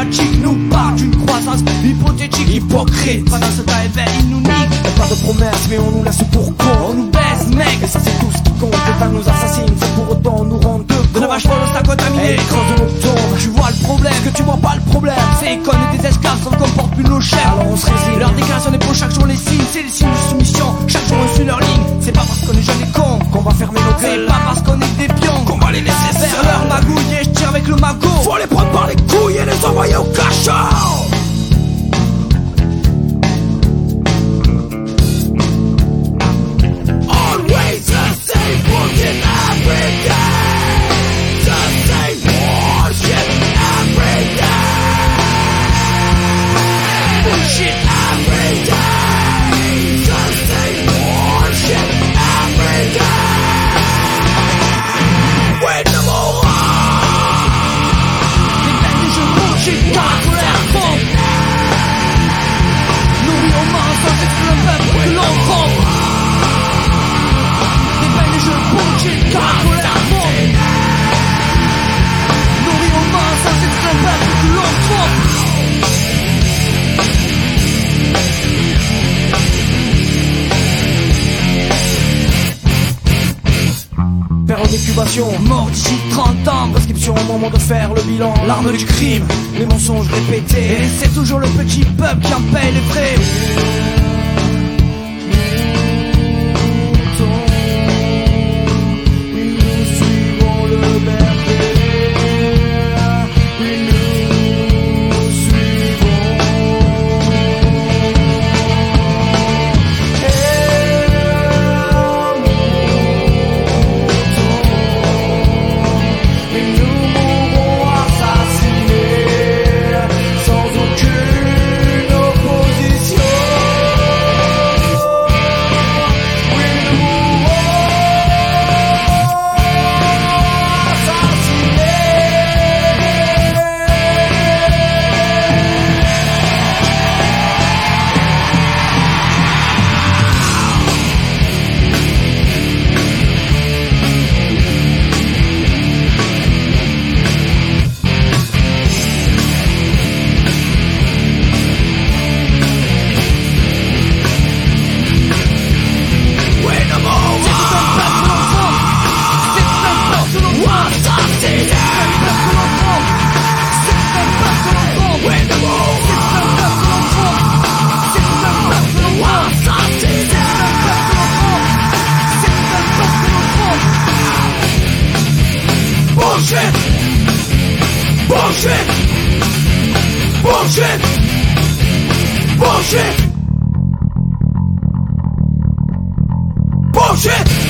dramatique nous parle d'une croissance hypothétique, hypocrite. Pendant ce temps éveil, il nous nique. Pas de promesses mais on nous laisse pour con. On nous baisse mec, Et ça c'est tout ce qui compte. L'État nous assassine, c'est pour autant nous rendre de la vache folle au stack contaminé. Et écrase de nos tombes. Tu vois le problème, Que tu vois pas le problème. c'est qu'on est des esclaves, on ne comporte plus nos chefs. Alors on se résigne. Leur déclaration des peaux, chaque jour les signes, c'est le signe de soumission. Chaque jour on suit leur ligne. C'est pas parce qu'on est jeunes et cons Qu'on va fermer nos c'est gueules. pas parce qu'on est des pions Qu'on va les laisser vers seuls. leur magouille et je tire avec le magot. Faut les prendre par les couilles et les envoyer au cachot. Always the same bullshit every day. The same bullshit every day. Bullshit. Every day. The same bullshit every day. Wait no more. Des peines et jeux bullshit dans la colère fond. Nourris au mensonge, c'est le peuple que l'on trompe. Des peines et jeux bullshit dans la colère fond. Nourris au mensonge, c'est le peuple que l'on trompe. Période d'incubation, Mort d'ici 30 ans. prescription au moment de faire le bilan. L'arme du crime, Les mensonges répétés. et c'est toujours le petit peuple qui en paye les frais. Nous suivons le berger. Oui, nous suivons. Et nous mourrons assassinés sans aucune opposition. Oui, nous mourrons Bullshit! Bullshit! Bullshit! Bullshit! Bullshit!